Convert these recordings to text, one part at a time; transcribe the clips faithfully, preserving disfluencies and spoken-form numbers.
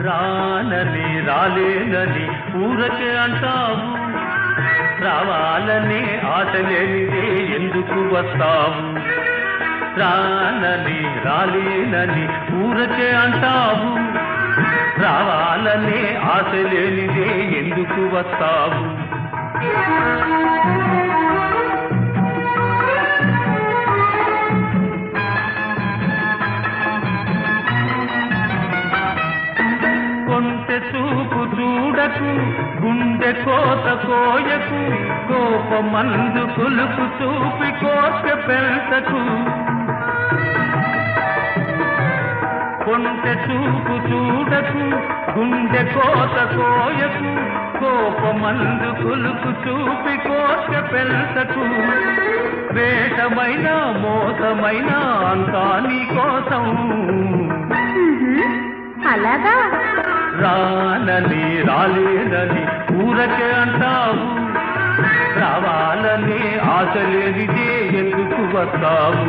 రానని రాలేనని ఊరకే అంటావు, రావాలని ఆశ లేనిదే ఎందుకు వస్తావు? రానని రాలేనని ఊరకే అంటావు, రావాలని ఆశ లేనిదే ఎందుకు వస్తావు? కొంటె చూపు చూడకు, గుండె కోత కోయకు, కోపమందు కొలుపు చూపి కోట పెంచకు. కొంటె చూపు చూడకు, గుండె కోత కోయకు, కోపమందు కొలుపు చూపి కోట పెంచకు. వేషమైన మోసమైన అంతా నీ కోసం. అలాగా? రానని రాలేనని ఊరకే అంటావు, రావాలని ఆశ లేనిదే ఎందుకు వస్తావు?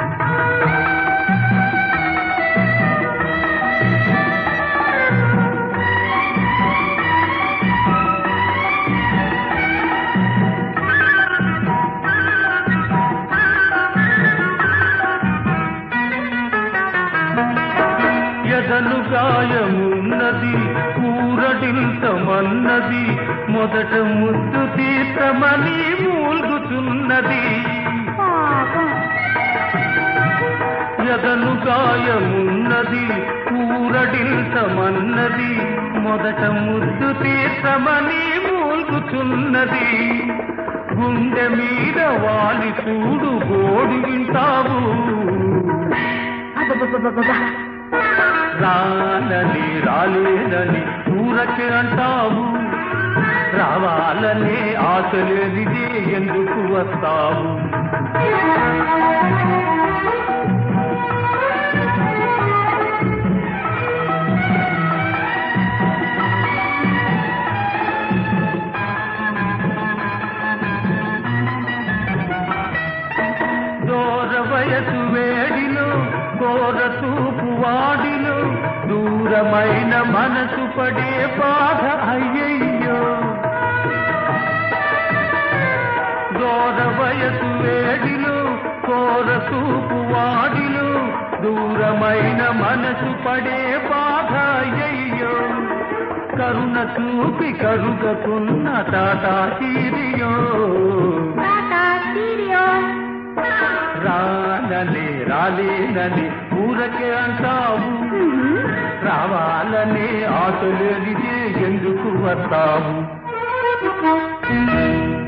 ఎదలు గాయమున్నది, ఊరడింతమన్నది, మొదట ముద్దు తీర్థమని మూల్గుతున్నది. ఎదలు గాయమున్నది, ఊరడింతమన్నది, మొదట ముద్దు తీర్థమని మూల్గుతున్నది. గుండె మీద వాలి చూడు గోడు వింటావు. రానని రాలేనని ఊరకే అంటావు, రావాలనే ఆశ లేనిదే ఎందుకు వస్తావు? దూర వయసు వేడిలో కోర తూపు వాడిలో దూరమైన మనసు పడే బాధ అయ్యయ్యో. దూర వయసు వేడిలో కోర తూపు వాడిలో దూరమైన మనసు పడే బాధ అయ్యయ్యో. కరుణ చూపి కరుగకున్న టాటా తీరియో. రానని రాలేనని ఊరకే అంటావు, రావాలని ఆశ లేనిదే ఎందుకు వస్తావు?